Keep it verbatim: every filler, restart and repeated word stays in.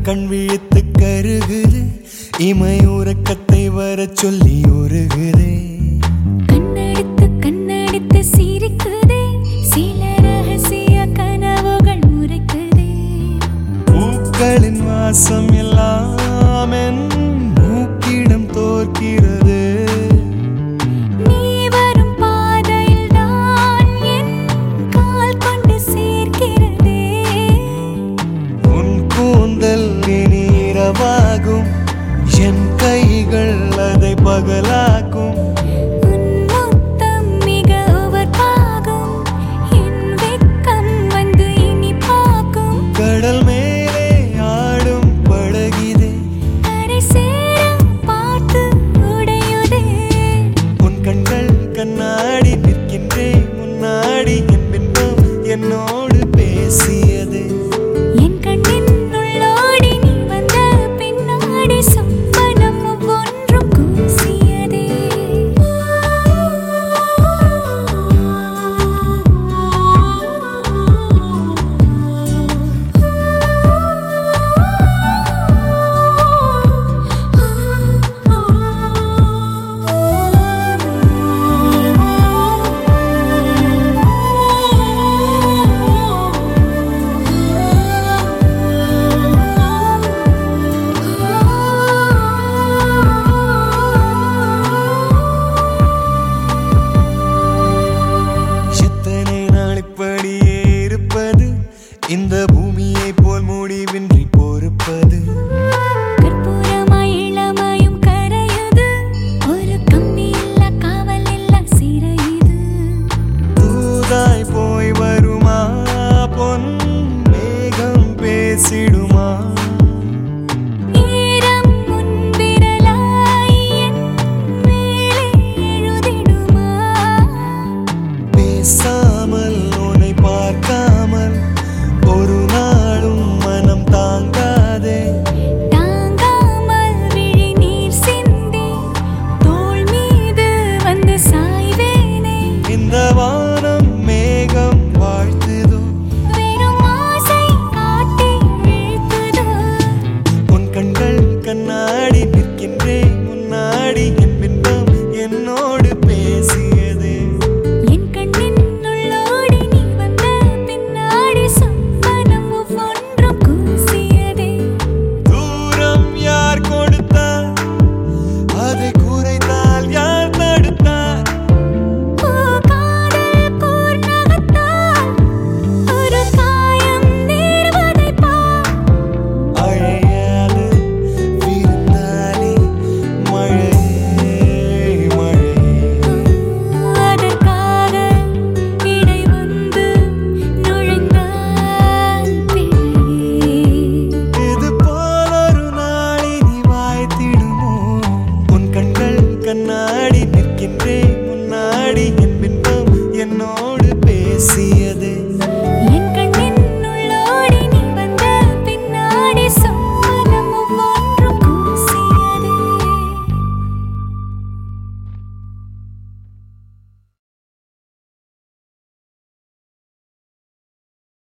கண் விழித்து கருகுது இமை உறக்கத்தை வர சொல்லி உருகுதே கண்ணடித்து கண்ணடித்து சிரிக்குதே சில ரகசிய கனவுகள் முறைக்குதே பூக்களின் வாசம் எல்லாம் என் மூக்கிடம் தோற்கிறது நீ வரும் பாதையில் தான் என் கால் கொண்டு சேர்க்கிறதே உன் கூந்தல் இனி இரவாகும் என் கைகள் அதை பகலாக்கும் உன் முத்தம் மிக உவர்ப்பாகும் என் வெட்கம் வந்து இனி பார்க்கும் கடல் மேலே ஆடும் படகிதே கரை சேர பார்த்து உடையுதே உன் கண்கள் கண்ணாடி நிற்கின்றேன் முன்னாடி என் பின்பம் என்னோடு பேசியதே என் கண்ணின் உள்ளோடி நீ வந்த பின்னாடி சொப்பனம் ஒவ்வொன்றும் கூசியதே எத்தனை நாள் இப்படியே இருப்பது இந்த பூமியை போல் முடிவின்றி பொறுப்பது